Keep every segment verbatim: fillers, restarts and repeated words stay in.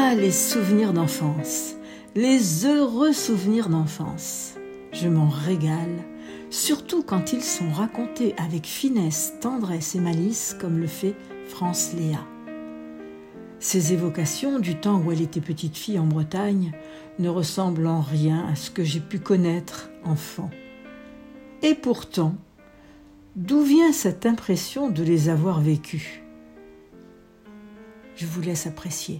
Ah, les souvenirs d'enfance, les heureux souvenirs d'enfance. Je m'en régale, surtout quand ils sont racontés avec finesse, tendresse et malice, comme le fait France Léa. Ces évocations du temps où elle était petite fille en Bretagne ne ressemblent en rien à ce que j'ai pu connaître enfant. Et pourtant, d'où vient cette impression de les avoir vécues ? Je vous laisse apprécier.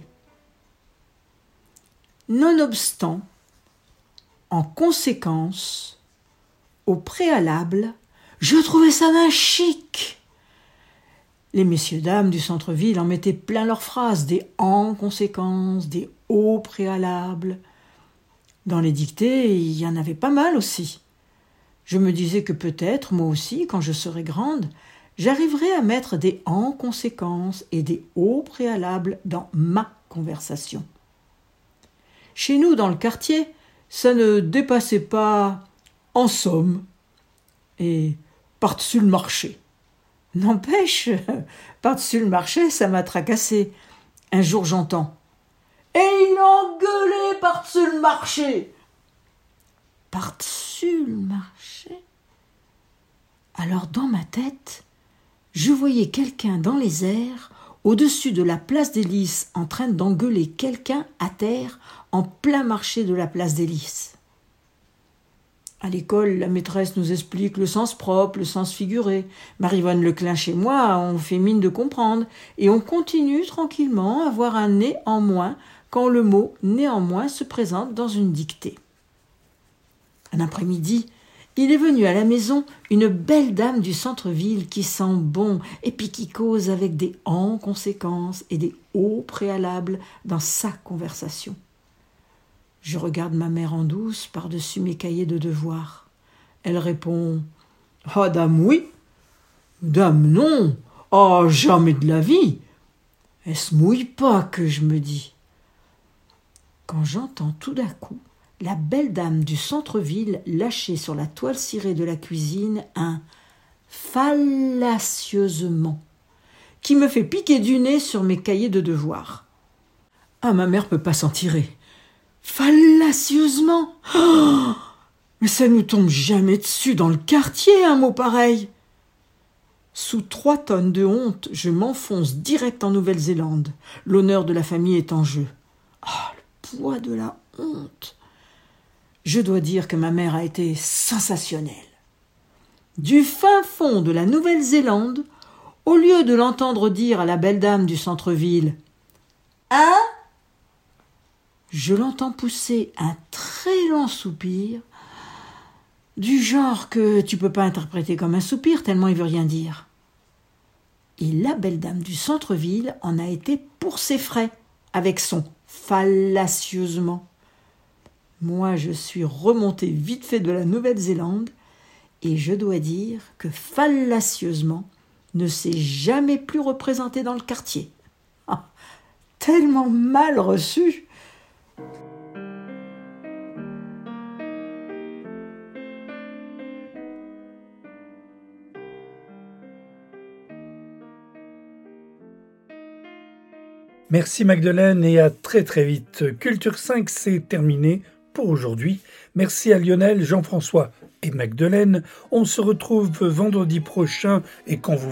Nonobstant, en conséquence, au préalable, je trouvais ça d'un chic. Les messieurs-dames du centre-ville en mettaient plein leurs phrases, des en conséquence, des au préalable. Dans les dictées, il y en avait pas mal aussi. Je me disais que peut-être, moi aussi, quand je serai grande, j'arriverai à mettre des en conséquence et des au préalable dans ma conversation. Chez nous, dans le quartier, ça ne dépassait pas « en somme » et « par-dessus le marché ». N'empêche, par-dessus le marché, ça m'a tracassé. Un jour, j'entends « Et il engueulait par-dessus le marché !» Par-dessus le marché ? Alors, dans ma tête, je voyais quelqu'un dans les airs, au-dessus de la place des Lys, en train d'engueuler quelqu'un à terre, en plein marché de la place des Lys. À l'école, la maîtresse nous explique le sens propre, le sens figuré. Marie-Vonne Leclin chez moi, on fait mine de comprendre, et on continue tranquillement à avoir un nez en moins quand le mot « néanmoins » se présente dans une dictée. Un après-midi, il est venu à la maison une belle dame du centre-ville qui sent bon et puis qui cause avec des « en conséquence » et des « au préalable » dans sa conversation. Je regarde ma mère en douce par-dessus mes cahiers de devoirs. Elle répond « Ah, dame, oui. Dame, non. Ah, jamais de la vie. » Elle se mouille pas, que je me dis. Quand j'entends tout d'un coup la belle dame du centre-ville lâcher sur la toile cirée de la cuisine un « fallacieusement » qui me fait piquer du nez sur mes cahiers de devoirs. Ah, ma mère peut pas s'en tirer. Fallacieusement ? Oh, mais ça nous tombe jamais dessus dans le quartier, un mot pareil. Sous trois tonnes de honte, je m'enfonce direct en Nouvelle-Zélande. L'honneur de la famille est en jeu. Ah, le poids de la honte. Je dois dire que ma mère a été sensationnelle. Du fin fond de la Nouvelle-Zélande, au lieu de l'entendre dire à la belle dame du centre-ville « Hein ?» je l'entends pousser un très long soupir, du genre que tu peux pas interpréter comme un soupir tellement il veut rien dire. Et la belle dame du centre-ville en a été pour ses frais, avec son « fallacieusement ». Moi, je suis remontée vite fait de la Nouvelle-Zélande et je dois dire que fallacieusement ne s'est jamais plus représenté dans le quartier. Ah, tellement mal reçu. Merci Magdeleine et à très très vite. Culture cinq, c'est terminé pour aujourd'hui. Merci à Lionel, Jean-François et Magdeleine. On se retrouve vendredi prochain et quand vous